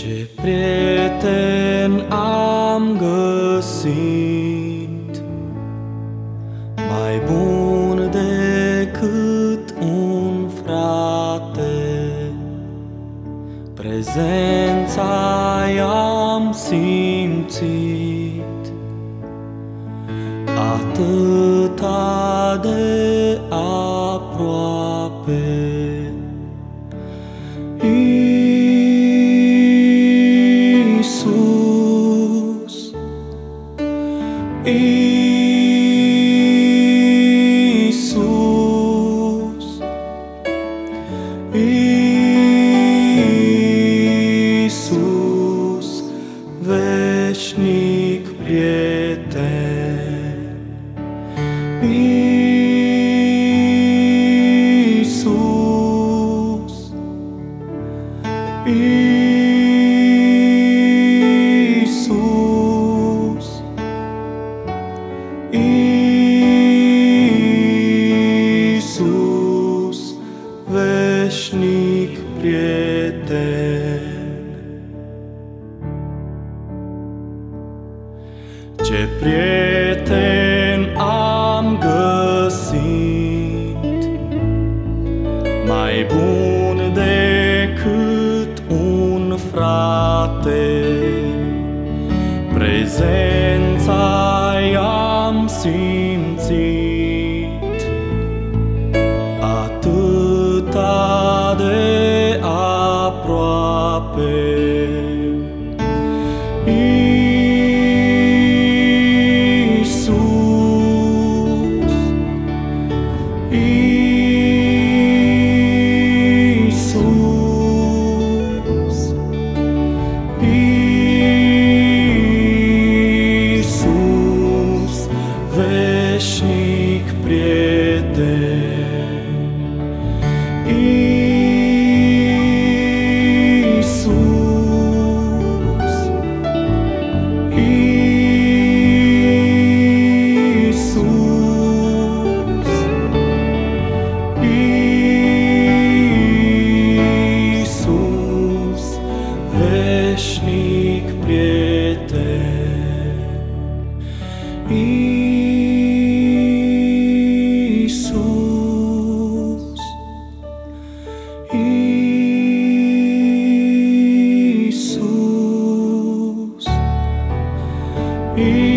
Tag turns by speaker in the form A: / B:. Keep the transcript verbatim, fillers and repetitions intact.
A: Ce prieten am găsit, mai bun decât un frate. Prezența i-am simțit, atâta de aproape. Iisus, Iisus, Iisus, veșnic prieten. Iisus, Iisus, Iisus, veșnic prieten. Ce prieten am găsit, mai bun decât un frate. Prezența i-am simțit, atâta de aproape. Iisus, Iisus, Iisus, veșnic prieten. Iisus, Iisus, Iisus, veșnic prieten. Iisus, Iisus, Iisus.